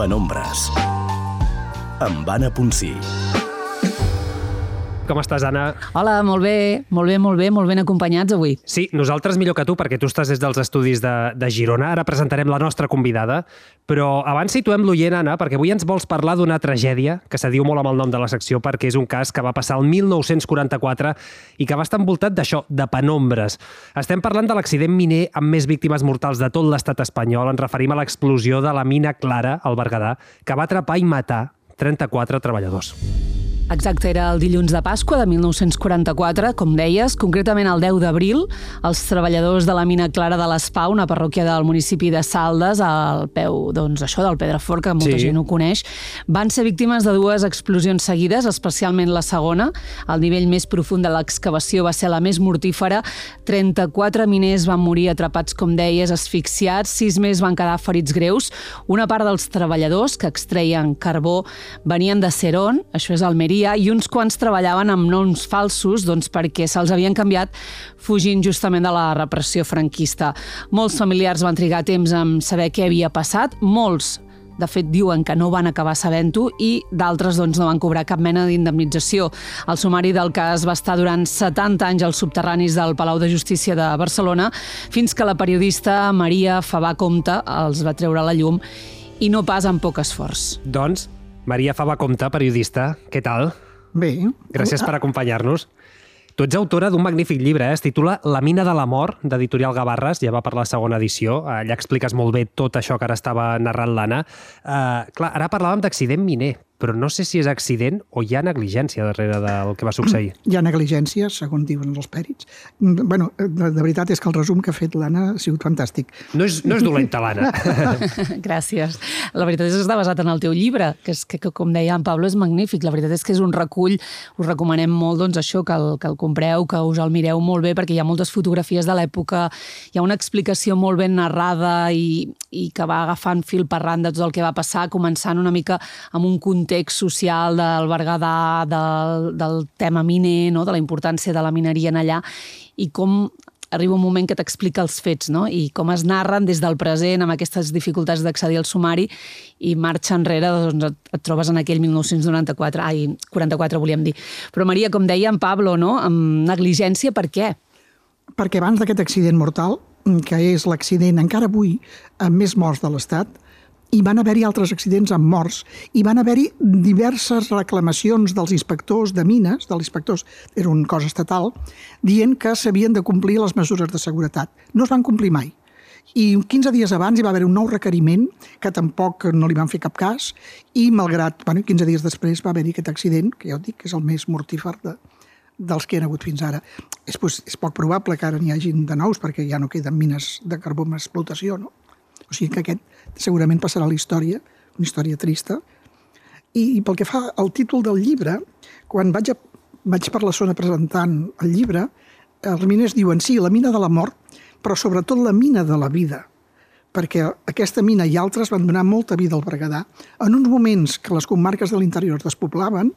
Penombres, amb Anna Ponsí. Com estàs, Anna? Hola, molt ben acompanyats avui. Sí, nosaltres millor que tu, perquè tu estàs des dels estudis de Girona. Ara presentarem la nostra convidada, però abans situem l'oient, Anna, perquè avui ens vols parlar d'una tragèdia que se diu molt amb el nom de la secció, perquè és un cas que va passar el 1944 i que va estar envoltat d'això, de penombres. Estem parlant de l'accident miner amb més víctimes mortals de tot l'estat espanyol. Ens referim a l'explosió de la mina Clara, al Berguedà, que va atrapar i matar 34 treballadors. Exacte, era el dilluns de Pasqua de 1944, com deies, concretament el 10 d'abril, els treballadors de la mina Clara de l'Espà, una parròquia del municipi de Saldes, al peu, doncs, això del Pedrafort, que molta gent ho coneix, van ser víctimes de dues explosions seguides, especialment la segona. El nivell més profund de l'excavació va ser la més mortífera. 34 miners van morir atrapats, com deies, asfixiats, 6 més van quedar ferits greus. Una part dels treballadors que extreien carbó venien de Serón, això és Almeria, i uns quants treballaven amb noms falsos perquè se'ls havien canviat fugint justament de la repressió franquista. Molts familiars van trigar temps en saber què havia passat, molts de fet, diuen que no van acabar sabent-ho i d'altres no van cobrar cap mena d'indemnització. El sumari del cas va estar durant 70 anys als subterranis del Palau de Justícia de Barcelona fins que la periodista Maria Favà Compte els va treure a la llum i no pas amb poc esforç. Doncs, Maria Favà Compte, periodista, què tal? Bé. Gràcies per acompanyar-nos. Tu ets autora d'un magnífic llibre, es titula La mina de la mort, d'Editorial Gavarres, ja va per la segona edició. Allà expliques molt bé tot això que ara estava narrant l'Anna. Clar, ara parlàvem d'accident miner, però no sé si és accident o hi ha negligència darrere del que va succeir. Hi ha negligència, segons diuen els pèrits. Bueno, de veritat és que el resum que ha fet l'Anna ha sigut fantàstic. No és dolenta, l'Anna. Gràcies. La veritat és que està basat en el teu llibre, que com deia en Pablo, és magnífic. La veritat és que és un recull, us recomanem molt això, que el compreu, que us el mireu molt bé, perquè hi ha moltes fotografies de l'època, hi ha una explicació molt ben narrada i que va agafant fil per randa tot el que va passar, començant una mica amb un context social del Berguedà, del tema miner, de la importància de la mineria en allà, i com arriba un moment que t'explica els fets, i com es narren des del present amb aquestes dificultats d'accedir al sumari, i marxa enrere, et trobes en aquell 44 volíem dir. Però Maria, com deia en Pablo, amb negligència, per què? Perquè abans d'aquest accident mortal, que és l'accident encara avui amb més morts de l'Estat, hi van haver-hi altres accidents amb morts, hi van haver-hi diverses reclamacions dels inspectors de mines, dels inspectors, era una cosa estatal, dient que s'havien de complir les mesures de seguretat. No es van complir mai. I 15 dies abans hi va haver un nou requeriment, que tampoc no li van fer cap cas, i malgrat, 15 dies després va haver-hi aquest accident, que ja ho dic, que és el més mortífer dels que hi ha hagut fins ara. És poc probable que ara n'hi hagin de nous, perquè ja no queden mines de carbó amb explotació, no? O sigui que aquest segurament passarà a la història, una història trista. I pel que fa al títol del llibre, quan vaig per la zona presentant el llibre, els miners diuen sí, la mina de la mort, però sobretot la mina de la vida, perquè aquesta mina i altres van donar molta vida al Berguedà. En uns moments que les comarques de l'interior es despoblaven,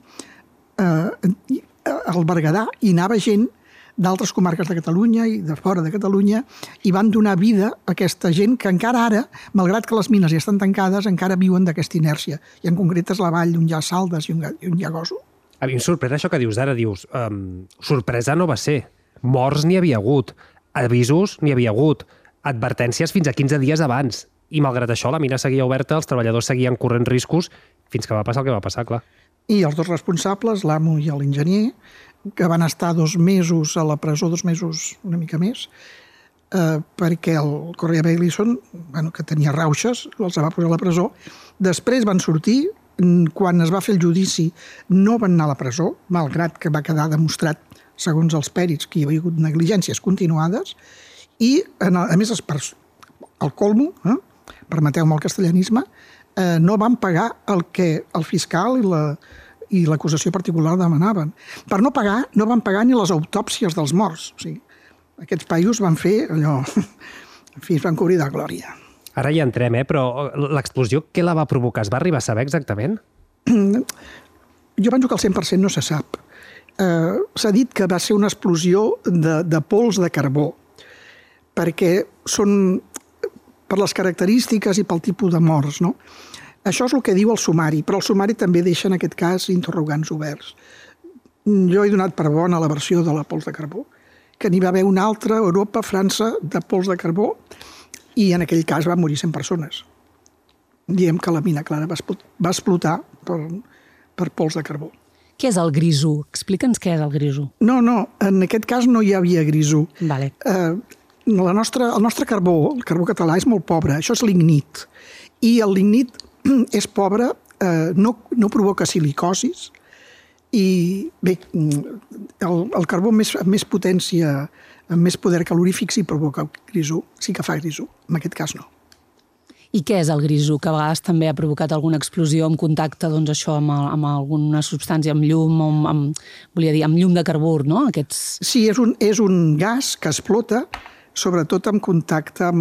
al Berguedà hi anava gent d'altres comarques de Catalunya i de fora de Catalunya, i van donar vida a aquesta gent que encara ara, malgrat que les mines ja estan tancades, encara viuen d'aquesta inèrcia. I en concret és la vall on hi ha Saldes i on hi ha Gósol. A mi em sorprèn això que dius ara. Dius, sorpresa no va ser. Morts n'hi havia hagut. Avisos n'hi havia hagut. Advertències fins a 15 dies abans. I malgrat això, la mina seguia oberta, els treballadors seguien corrent riscos, fins que va passar el que va passar, clar. I els dos responsables, l'amo i l'enginyer, que van estar 2 mesos a la presó, 2 mesos una mica més, perquè el Correa Bailison, que tenia rauxes, els va posar a la presó. Després van sortir, quan es va fer el judici no van anar a la presó, malgrat que va quedar demostrat, segons els pèrits, que hi havia hagut negligències continuades, i a més el colmo, permeteu-me el castellanisme, no van pagar el que el fiscal i l'acusació particular demanaven. Per no pagar, no van pagar ni les autòpsies dels morts. O sigui, aquests paios van fer allò... En fi, es van cobrir de glòria. Ara hi entrem, però l'explosió, què la va provocar? Es va arribar a saber exactament? Jo penso que el 100% no se sap. S'ha dit que va ser una explosió de pols de carbó, perquè són per les característiques i pel tipus de morts, no? Això és el que diu el sumari, però el sumari també deixa en aquest cas interrogants oberts. Jo he donat per bona la versió de la pols de carbó, que n'hi va haver una altra a Europa, França, de pols de carbó, i en aquell cas van morir 100 persones. Diem que la mina clara va explotar per pols de carbó. Què és el grisú? Explica'ns què és el grisú. No, en aquest cas no hi havia grisú. Vale. El nostre carbó, el carbó català, és molt pobre. Això és lignit. I el lignit és pobre, no provoca silicosis, i bé, el carbó amb més potència, amb més poder calorífic sí provoca grisú, sí que fa grisú. En aquest cas no. I què és el grisú? Que a vegades també ha provocat alguna explosió en contacte, doncs, això, amb alguna substància, amb llum, amb llum de carbur, no? Sí, és un gas que explota, sobretot en contacte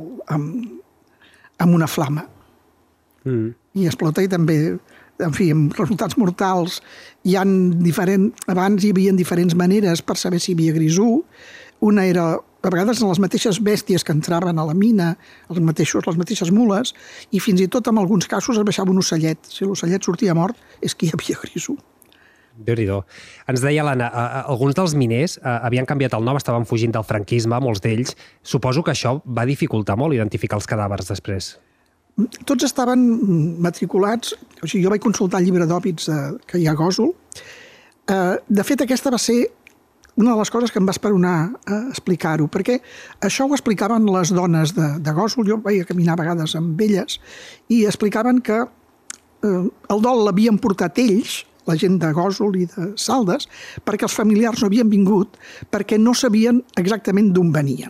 amb una flama. I explota i també, en fi, amb resultats mortals. Abans hi havia diferents maneres per saber si hi havia grisú. Una era, a vegades, les mateixes bèsties que entraven a la mina, les mateixes mules, i fins i tot en alguns casos es baixava un ocellet. Si l'ocellet sortia mort, és que hi havia grisú. Déu-n'hi-do. Ens deia l'Anna, alguns dels miners havien canviat el nom, estaven fugint del franquisme, molts d'ells. Suposo que això va dificultar molt identificar els cadàvers després. Tots estaven matriculats, o sigui, jo vaig consultar el llibre d'òbits que hi ha a Gósol. De fet, aquesta va ser una de les coses que em va esperonar a explicar-ho, perquè això ho explicaven les dones de Gósol. Jo vaig caminar a vegades amb elles i explicaven que el dol l'havien portat ells, la gent de Gósol i de Saldes, perquè els familiars no havien vingut, perquè no sabien exactament d'on venien.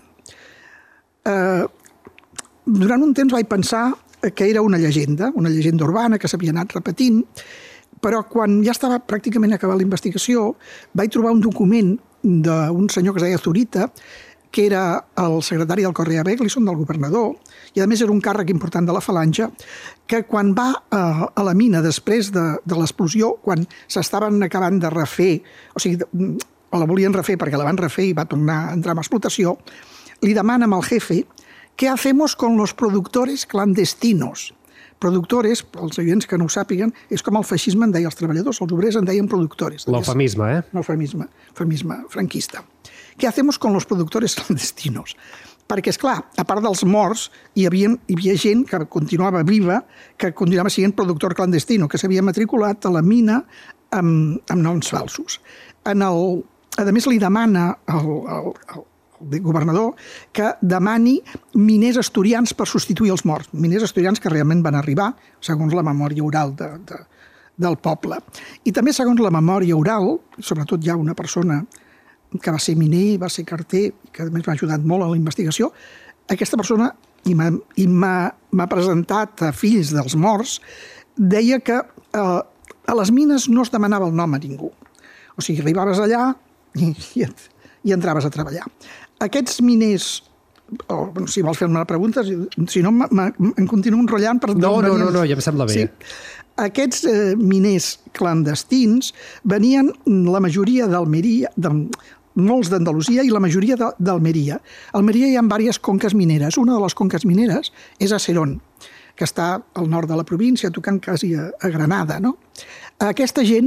Durant un temps vaig pensar que era una llegenda urbana que s'havia anat repetint, però quan ja estava pràcticament acabant la investigació vaig trobar un document d'un senyor que es deia Zurita, que era el secretari del Correa Beglison, del governador, i a més era un càrrec important de la Falange, que quan va a la mina després de l'explosió, quan s'estaven acabant de refer, o sigui, la volien refer perquè la van refer i va tornar a entrar en explotació, li demana al jefe: ¿qué hacemos con los productores clandestinos? Productores, els oients que no ho sàpiguen, és com el feixisme en deia els treballadors, els obrers en deien productores. L'eufemisme, L'eufemisme franquista. ¿Qué hacemos con los productores clandestinos? Perquè, esclar, a part dels morts, hi havia gent que continuava viva, que continuava sent productor clandestino, que s'havia matriculat a la mina amb noms falsos. A més, li demana el governador que demani miners asturians per substituir els morts. Miners asturians que realment van arribar, segons la memòria oral del poble. I també, segons la memòria oral, sobretot hi ha una persona que va ser miner, va ser carter, que a més m'ha ajudat molt a la investigació, aquesta persona, i m'ha presentat a fills dels morts, deia que a les mines no es demanava el nom a ningú. O sigui, arribaves allà i entraves a treballar. Aquests miners, si vols fer-me la pregunta, si no em continuo enrotllant per... No, ja em sembla bé. Sí. Aquests miners clandestins venien la majoria d'Almeria, molts d'Andalusia i la majoria d'Almeria. A Almeria hi ha diverses conques mineres. Una de les conques mineres és a Serón, que està al nord de la província, tocant quasi a Granada, no? Aquesta gent,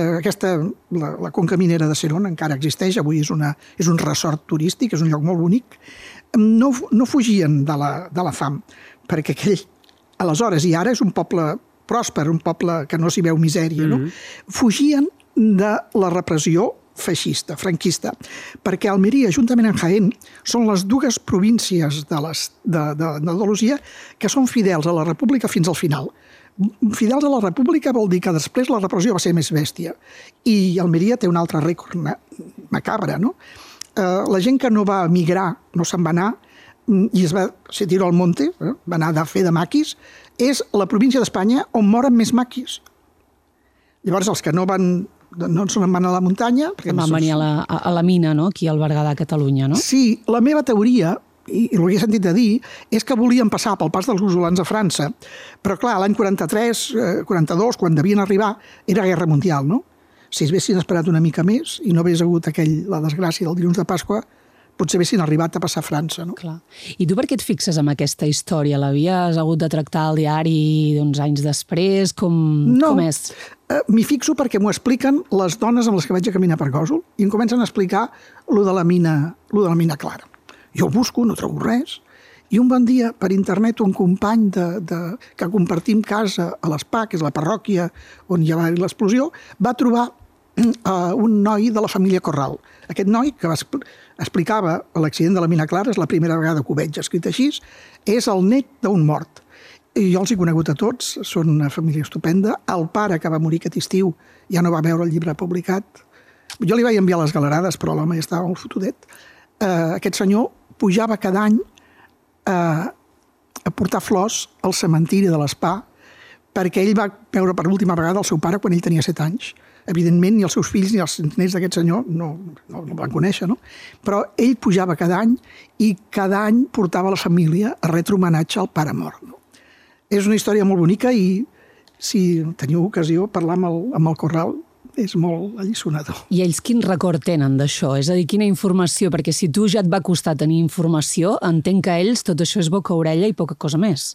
la conca minera de Serón encara existeix, avui és un resort turístic, és un lloc molt bonic, no fugien de la fam, perquè aleshores i ara és un poble pròsper, un poble que no s'hi veu misèria, no? Fugien de la repressió feixista, franquista, perquè Almeria, juntament amb Jaén, són les dues províncies d'Andalusia que són fidels a la república fins al final. Fidels a la república vol dir que després la repressió va ser més bèstia. I Almeria té un altre rècord macabre, no? La gent que no va emigrar, no se'n va anar, i se tiró al monte, va anar a fer de maquis, és la província d'Espanya on moren més maquis. Llavors, els que no se'n van a la muntanya... Van venir a la mina, no?, aquí al Berguedà, a Catalunya, no? Sí, la meva teoria, i el que he sentit a dir, és que volien passar pel pas dels musulmans a França, però clar, l'any 43, 42, quan devien arribar, era Guerra Mundial, no? Si es haguessin esperat una mica més i no hagués hagut la desgràcia del dilluns de Pasqua, potser haguessin arribat a passar a França. No? Clar. I tu per què et fixes en aquesta història? L'havies hagut de tractar al diari anys després? Com és? M'hi fixo perquè m'ho expliquen les dones amb les que vaig a caminar per Gósol i em comencen a explicar lo de la mina Clara. Jo ho busco, no trobo res, i un bon dia per internet un company que compartim casa a l'Espà, que és la parròquia on hi va haver l'explosió, va trobar un noi de la família Corral. Aquest noi que explicava l'accident de la mina Clara, és la primera vegada que ho veig escrit així, és el net d'un mort. I jo els he conegut a tots, són una família estupenda. El pare, que va morir aquest estiu, ja no va veure el llibre publicat. Jo li vaig enviar les galerades, però l'home ja estava molt fotudet. Aquest senyor pujava cada any a portar flors al cementiri de l'Espà perquè ell va veure per última vegada el seu pare quan ell tenia 7 anys. Evidentment, ni els seus fills ni els nets d'aquest senyor no el van conèixer, no? Però ell pujava cada any i cada any portava a la família a retre homenatge al pare mort. No? És una història molt bonica i si teniu ocasió, parlar amb el Corral és molt alliçonador. I ells quin record tenen d'això? És a dir, quina informació? Perquè si tu ja et va costar tenir informació, entenc que ells tot això és boca-orella i poca cosa més.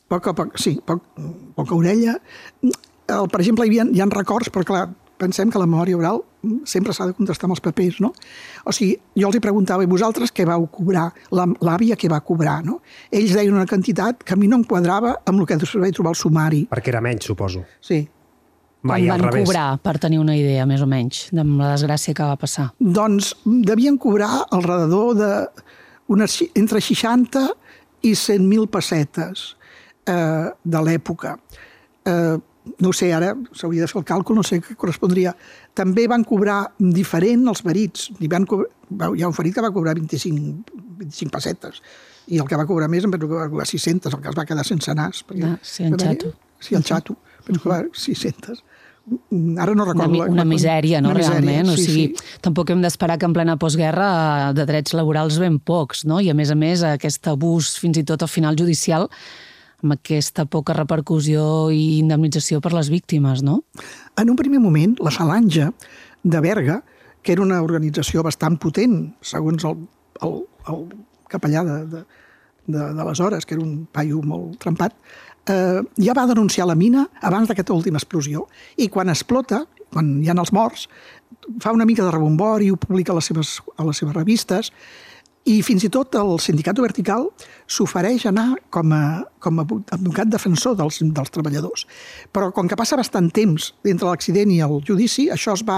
Poca orella. Per exemple, hi ha records, però clar, pensem que la memòria oral sempre s'ha de contestar amb els papers, no? O sigui, jo els preguntava, i vosaltres què vau cobrar? L'àvia què va cobrar, no? Ells deien una quantitat que a mi no em quadrava amb el que vaig trobar al sumari. Perquè era menys, suposo. Sí. Mai al revés. Quan van cobrar, per tenir una idea, més o menys, de la desgràcia que va passar? Doncs devien cobrar alrededor entre 60 i 100.000 pessetes de l'època. No ho sé, ara s'hauria de fer el càlcul, no sé què correspondria. També van cobrar diferent els ferits. Hi ha un ferit que va cobrar 25 pessetes i el que va cobrar més en penso que va cobrar 600, el que es va quedar sense nas. Sí, el xato. Sí, el xato. Penso que va 600. Ara no recordo... Una misèria, no, realment? Sí, o sigui, tampoc hem d'esperar que en plena postguerra de drets laborals ben pocs, no? I a més, aquest abús, fins i tot al final judicial, amb aquesta poca repercussió i indemnització per les víctimes, no? En un primer moment, la Falange de Berga, que era una organització bastant potent, segons el capellà d'aleshores, que era un paio molt trempat, ja va denunciar la mina abans d'aquesta última explosió. I quan explota, quan hi ha els morts, fa una mica de rebombori, ho publica a les seves revistes, i fins i tot el Sindicato Vertical s'ofereix anar com a advocat defensor dels treballadors. Però com que passa bastant temps entre l'accident i el judici, això es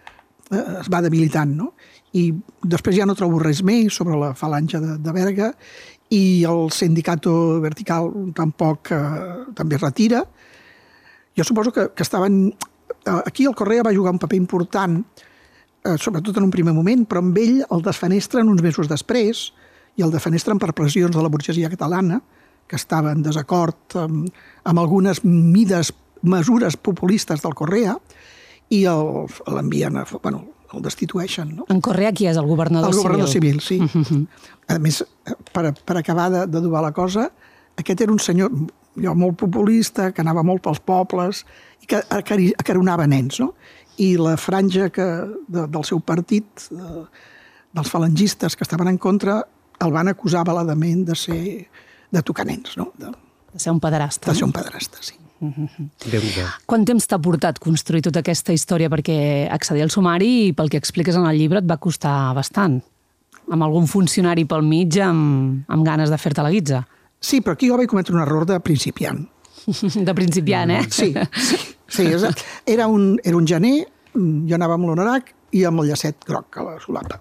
va debilitant, no? I després ja no trobo res més sobre la Falange de Berga i el Sindicato Vertical tampoc també es retira. Jo suposo que estaven... Aquí el Correa va jugar un paper important, sobretot en un primer moment, però amb ell el desfenestren uns mesos després i el defenestren per pressions de la burgesia catalana, que estava en desacord amb algunes mesures populistes del Correa, i l'envien, el destitueixen. No? En Correa qui és? El governador civil? El governador civil, sí. A més, per acabar d'adobar la cosa, aquest era un senyor molt populista, que anava molt pels pobles i que acaronava nens, no? I la franja del seu partit, dels falangistes que estaven en contra, el van acusar veladament de tocar nens, no? De ser un pederasta. De ser un pederasta, sí. Quant temps t'ha portat construir tota aquesta història? Perquè accedir al sumari, pel que expliques en el llibre, et va costar bastant. Amb algun funcionari pel mig amb ganes de fer-te la guitza. Sí, però aquí jo vaig cometre un error de principiant. De principiant, eh? Sí, era un gener, jo anava amb l'honorac i amb el llacet groc a la solapa.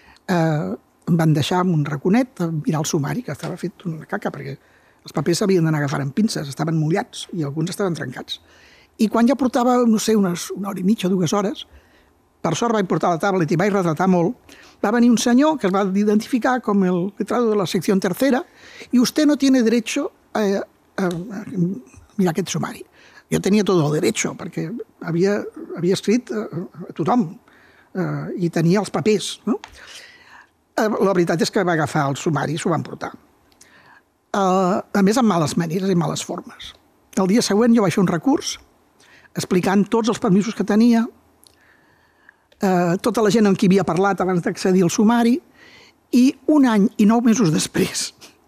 Em van deixar amb un raconet a mirar el sumari, que estava fet una caca, perquè els papers s'havien d'anar a agafar amb pinces, estaven mullats i alguns estaven trencats. I quan ja portava, no sé, una hora i mitja o 2 hores, per sort vaig portar la tablet i vaig retratar molt, va venir un senyor que es va identificar com el letrado de la secció tercera i usted no tiene derecho a mirar aquest sumari. Jo tenia tot el derecho, perquè havia escrit a tothom i tenia els papers. No? La veritat és que va agafar el sumari i s'ho van portar. A més, amb males maneres i males formes. El dia següent jo vaig fer un recurs explicant tots els permisos que tenia, tota la gent amb qui havia parlat abans d'accedir al sumari, I un any i 9 mesos després,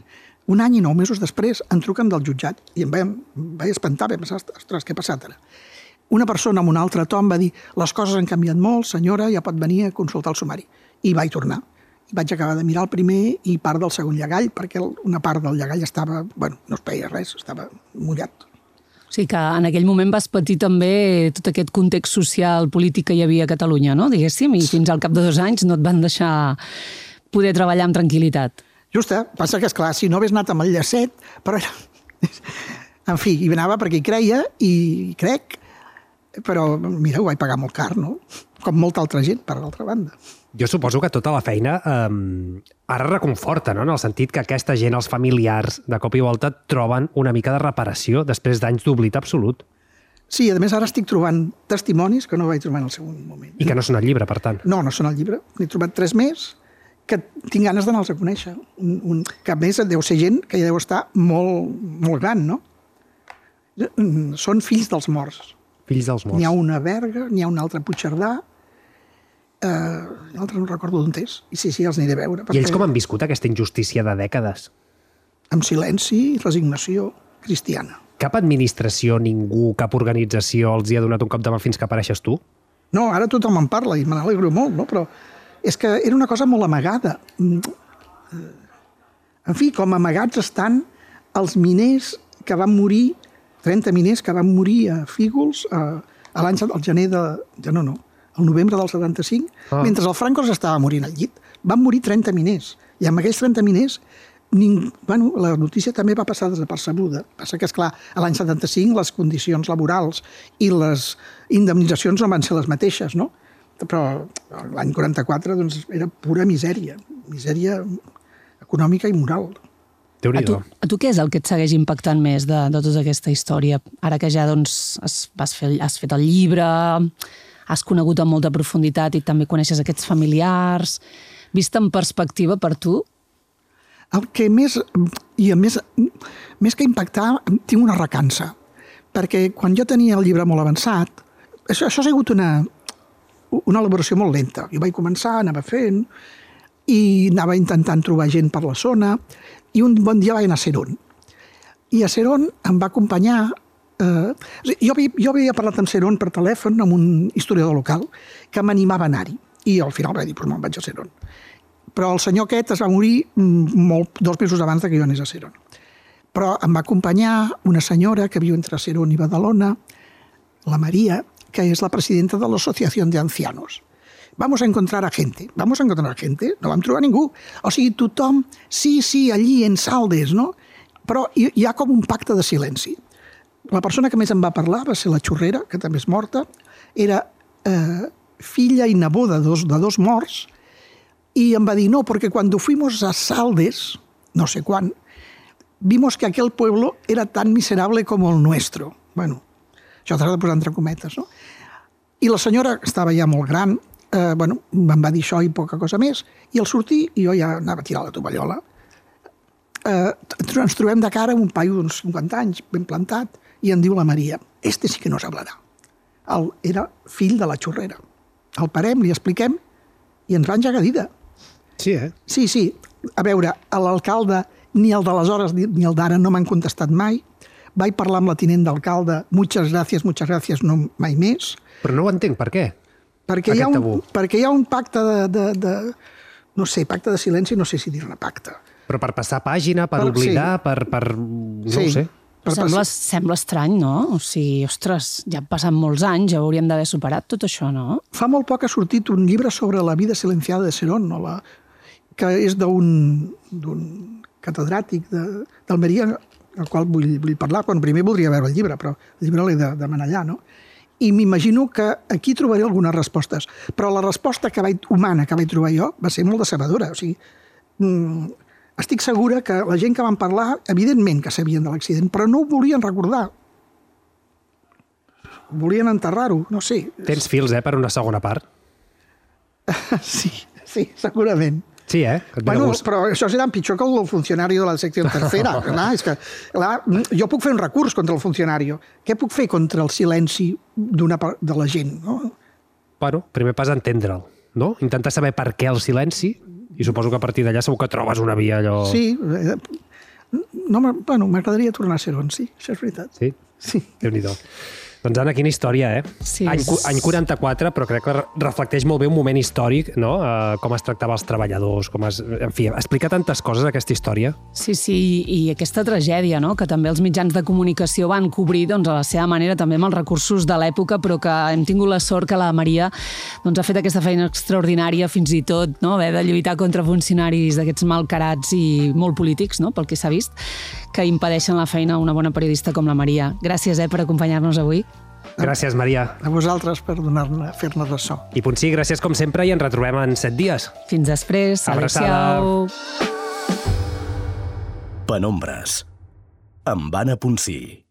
em truquen del jutjat i em vaig espantar, vaig pensar, ostres, què ha passat ara? Una persona amb un altre to em va dir les coses han canviat molt, senyora, ja pot venir a consultar el sumari. I vaig tornar. I vaig acabar de mirar el primer i part del segon llegall, perquè una part del llegall estava, no es veia res, estava mullat. O sigui que en aquell moment vas patir també tot aquest context social, polític que hi havia a Catalunya, no? Diguéssim, i fins al cap de 2 anys no et van deixar poder treballar amb tranquil·litat. Justa, passa que, esclar, si no hagués anat amb el llacet, però era... En fi, hi anava perquè hi creia i crec, però, mira, ho vaig pagar molt car, no? Com molta altra gent, per l'altra banda. Jo suposo que tota la feina ara reconforta, no? En el sentit que aquesta gent, els familiars, de cop i volta troben una mica de reparació després d'anys d'oblit absolut. Sí, a més ara estic trobant testimonis que no vaig trobar en el segon moment. I que no són al llibre, per tant. No són al llibre. N'he trobat 3 més que tinc ganes d'anar-los a conèixer. Que a més deu ser gent que ja deu estar molt, molt gran, no? Són fills dels morts. Fills dels morts. N'hi ha una a Berga, n'hi ha un altre a Puigcerdà, l'altre no recordo d'on és. I sí, els aniré a veure. I ells com han viscut aquesta injustícia de dècades? Amb silenci i resignació cristiana. Cap administració, ningú, cap organització els hi ha donat un cop de mà fins que apareixes tu? No, ara tothom en parla i me n'alegro molt, no? Però és que era una cosa molt amagada. En fi, com amagats estan els miners que van morir, 30 miners que van morir a Fígols al novembre del 75, mentre el Franco s'estava morint al llit. Van morir 30 miners. I amb aquells 30 miners, la notícia també va passar desapercebuda. Passa que, esclar, a l'any 75 les condicions laborals i les indemnitzacions no van ser les mateixes, no? Però l'any 44 doncs, era pura misèria econòmica i moral. A tu què és el que et segueix impactant més de tota aquesta història? Ara que ja doncs, has fet el llibre, has conegut amb molta profunditat i també coneixes aquests familiars, vist en perspectiva per tu? El que més, i a més que impactar, tinc una recança, perquè quan jo tenia el llibre molt avançat, això ha sigut una elaboració molt lenta. Jo vaig començar, anava fent, i anava intentant trobar gent per la zona, i un bon dia vaig anar a Serón. I a Serón em va acompanyar... Jo havia parlat amb Serón per telèfon amb un historiador local que m'animava a anar-hi. I al final vaig dir, doncs me'n vaig a Serón. Però el senyor aquest es va morir 2 mesos abans que jo anés a Serón. Però em va acompanyar una senyora que viu entre Serón i Badalona, la Maria, que és la presidenta de l'Associació de Ancianos. Vamos a encontrar a gente. No vam trobar ningú. O sigui, tothom, sí, allí en Saldes, no? Però hi ha com un pacte de silenci. La persona que més em va parlar va ser la Xurrera, que també és morta. Era filla i neboda de dos morts, y em va dir, no, porque cuando fuimos a Saldes, no sé cuán, vimos que aquel pueblo era tan miserable como el nuestro. Bueno, això t'ha de posar entre cometes, no? I la senyora estava ja molt gran, em va dir això i poca cosa més, i al sortir, jo ja anava a tirar la tovallola, ens trobem de cara un paio d'uns 50 anys, ben plantat, i em diu la Maria, este sí que no s'hablarà. Era fill de la Xurrera. El parem, li expliquem, i ens va engegar dida. Sí, eh? Sí. A veure, l'alcalde, ni el d'aleshores ni el d'ara no m'han contestat mai. Vaig parlar amb la tinent d'alcalde, muchas gracias, no mai més. Però no ho entenc, per què? Perquè hi ha un pacte no sé, pacte de silenci, no sé si dir-ne pacte. Però per passar pàgina, per oblidar, no ho sé. Sembla estrany, no? O sigui, ostres, ja han passat molts anys, ja hauríem d'haver superat tot això, no? Fa molt poc ha sortit un llibre sobre la vida silenciada de Serón, que és d'un catedràtic d'Almeria, al qual vull parlar, quan primer voldria veure el llibre, però el llibre l'he de demanar allà, no? I m'imagino que aquí trobaré algunes respostes. Però la resposta humana que vaig trobar jo va ser molt decebedora. O sigui, estic segura que la gent que van parlar, evidentment que sabien de l'accident, però no ho volien recordar. Volien enterrar-ho, no sé. Tens fils, per una segona part? Sí, segurament. Sí, Et ve de gust. Però això serà pitjor que el funcionari de la secció tercera. És que, jo puc fer un recurs contra el funcionari. Què puc fer contra el silenci de la gent? No? Bueno, primer pas entendre'l, no? Intentar saber per què el silenci I suposo que a partir d'allà segur que trobes una via allò... Sí, no, bueno, m'agradaria tornar a ser-ho en si, això és veritat. Sí? Sí. Déu-n'hi-do. Doncs, Anna, quina història, eh? Sí. Any 44, però crec que reflecteix molt bé un moment històric, no? Com es tractava els treballadors, en fi, explica tantes coses, aquesta història. Sí, i aquesta tragèdia, no?, que també els mitjans de comunicació van cobrir, doncs, a la seva manera, també amb els recursos de l'època, però que hem tingut la sort que la Maria doncs, ha fet aquesta feina extraordinària, fins i tot, no?, haver de lluitar contra funcionaris d'aquests malcarats i molt polítics, no?, pel que s'ha vist, que impedeixen la feina a una bona periodista com la Maria. Gràcies, per acompanyar-nos avui. Gràcies, Maria. A vosaltres per fer-ne ressò. I Ponsí, gràcies com sempre i ens retrobem en 7 dies. Fins després. Abraçada. Adéu-siau. Penombres. Amb Anna Ponsí.